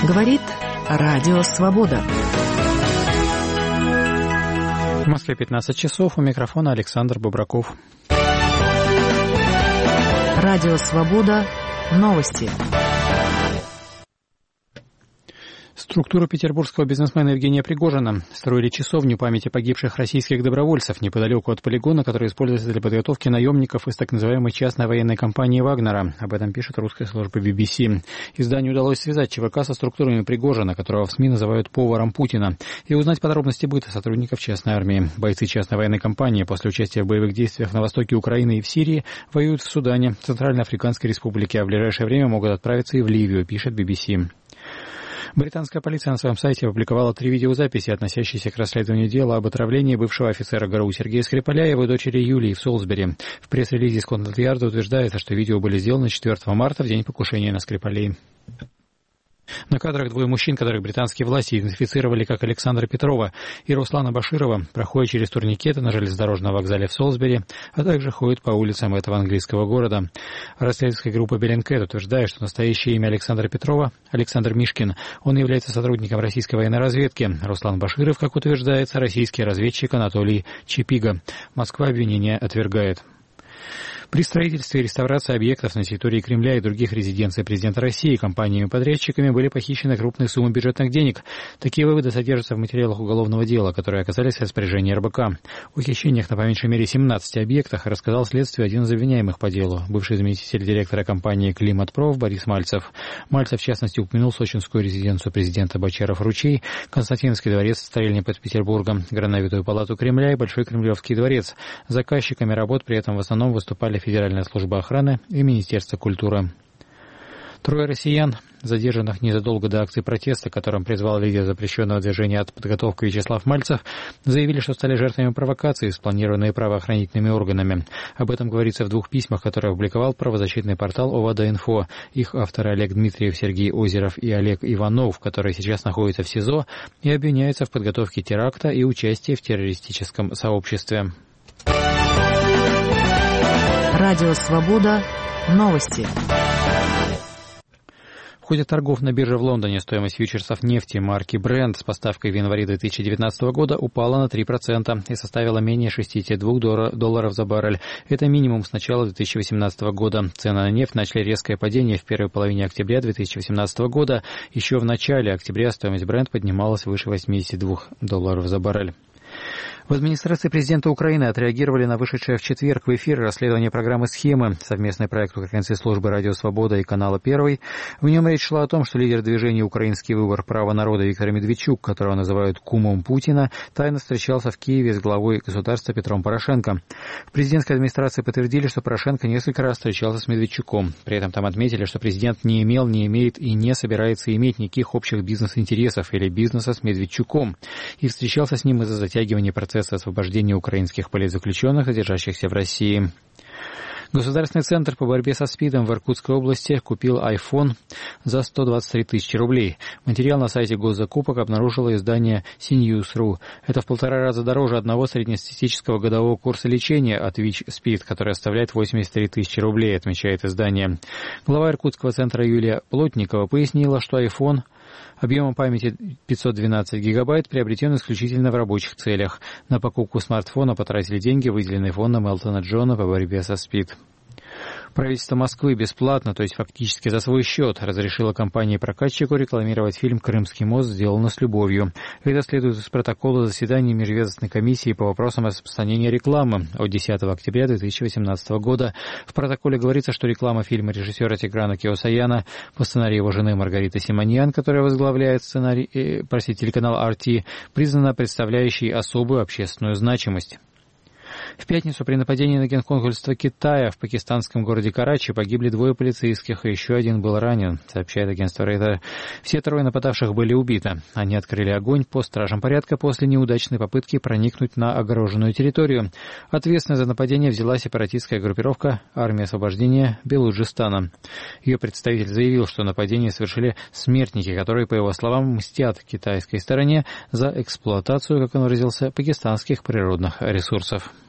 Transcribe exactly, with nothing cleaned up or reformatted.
Говорит Радио Свобода. В Москве пятнадцать часов. У микрофона Александр Бобраков. Радио Свобода. Новости. Структуру петербургского бизнесмена Евгения Пригожина строили часовню памяти погибших российских добровольцев неподалеку от полигона, который используется для подготовки наемников из так называемой частной военной компании «Вагнера». Об этом пишет русская служба би би си. Изданию удалось связать ЧВК со структурами Пригожина, которого в СМИ называют поваром Путина, и узнать подробности быта сотрудников частной армии. Бойцы частной военной компании после участия в боевых действиях на востоке Украины и в Сирии воюют в Судане, Центральноафриканской Республике, а в ближайшее время могут отправиться и в Ливию, пишет би би си. Британская полиция на своем сайте опубликовала три видеозаписи, относящиеся к расследованию дела об отравлении бывшего офицера ГРУ Сергея Скрипаля и его дочери Юлии в Солсбери. В пресс-релизе Скотланд-Ярда утверждается, что видео были сделаны четвёртого марта, в день покушения на Скрипалей. На кадрах двое мужчин, которых британские власти идентифицировали как Александра Петрова и Руслана Баширова, проходят через турникеты на железнодорожном вокзале в Солсбери, а также ходят по улицам этого английского города. Расследовательская группа Bellingcat утверждает, что настоящее имя Александра Петрова – Александр Мишкин. Он является сотрудником российской военной разведки. Руслан Баширов, как утверждается, российский разведчик Анатолий Чепига. Москва обвинения отвергает. При строительстве и реставрации объектов на территории Кремля и других резиденций президента России компаниями-подрядчиками были похищены крупные суммы бюджетных денег. Такие выводы содержатся в материалах уголовного дела, которые оказались в распоряжении эр бэ ка. О хищениях на по меньшей мере семнадцати объектах рассказал следствию один из обвиняемых по делу, бывший заместитель директора компании «Климатпроф» Борис Мальцев. Мальцев, в частности, упомянул сочинскую резиденцию президента Бочаров-Ручей, Константиновский дворец Стрельни под Петербургом, Грановитую палату Кремля и Большой Кремлевский дворец. Заказчиками работ при этом в основном выступали Федеральная служба охраны и Министерство культуры. Трое россиян, задержанных незадолго до акции протеста, которым призвал лидер запрещенного движения от подготовки Вячеслав Мальцев, заявили, что стали жертвами провокации, спланированной правоохранительными органами. Об этом говорится в двух письмах, которые опубликовал правозащитный портал ОВАДА-Инфо. Их авторы Олег Дмитриев, Сергей Озеров и Олег Иванов, которые сейчас находятся в СИЗО и обвиняются в подготовке теракта и участии в террористическом сообществе. Радио Свобода. Новости. В ходе торгов на бирже в Лондоне стоимость фьючерсов нефти марки Brent с поставкой в январе две тысячи девятнадцатого года упала на три процента и составила менее шестьдесят два долларов за баррель. Это минимум с начала две тысячи восемнадцатого года. Цены на нефть начали резкое падение в первой половине октября две тысячи восемнадцатого года. Еще в начале октября стоимость Brent поднималась выше восьмидесяти двух долларов за баррель. В администрации президента Украины отреагировали на вышедшее в четверг в эфир расследование программы «Схемы», совместный проект украинской службы «Радио Свобода» и канала «Первый». В нем речь шла о том, что лидер движения «Украинский выбор. Право народа» Виктор Медведчук, которого называют кумом Путина, тайно встречался в Киеве с главой государства Петром Порошенко. В президентской администрации подтвердили, что Порошенко несколько раз встречался с Медведчуком. При этом там отметили, что президент не имел, не имеет и не собирается иметь никаких общих бизнес-интересов или бизнеса с Медведчуком. И встречался с ним из-за затягивания процесса освобождения украинских политзаключенных, содержащихся в России. Государственный центр по борьбе со СПИДом в Иркутской области купил iPhone за сто двадцать три тысячи рублей. Материал на сайте госзакупок обнаружило издание си ньюс точка ру. Это в полтора раза дороже одного среднестатистического годового курса лечения от ВИЧ-СПИД, который составляет восемьдесят три тысячи рублей, отмечает издание. Глава Иркутского центра Юлия Плотникова пояснила, что iPhone объемом памяти пятьсот двенадцать гигабайт приобретен исключительно в рабочих целях. На покупку смартфона потратили деньги, выделенные фондом Элтона Джона по борьбе со СПИД. Правительство Москвы бесплатно, то есть фактически за свой счет, разрешило компании-прокатчику рекламировать фильм «Крымский мост. Сделано с любовью». Это следует из протокола заседания Межведомственной комиссии по вопросам распространения рекламы от десятого октября две тысячи восемнадцатого года. В протоколе говорится, что реклама фильма режиссера Тиграна Кеосаяна по сценарию его жены Маргариты Симоньян, которая возглавляет сценарий, э, простите, телеканал ар ти, признана представляющей особую общественную значимость. В пятницу при нападении на генконсульство Китая в пакистанском городе Карачи погибли двое полицейских, и еще один был ранен, сообщает агентство Рейтер. Все трое нападавших были убиты. Они открыли огонь по стражам порядка после неудачной попытки проникнуть на огороженную территорию. Ответственность за нападение взяла сепаратистская группировка «Армия освобождения Белуджистана». Ее представитель заявил, что нападение совершили смертники, которые, по его словам, мстят китайской стороне за эксплуатацию, как он выразился, пакистанских природных ресурсов.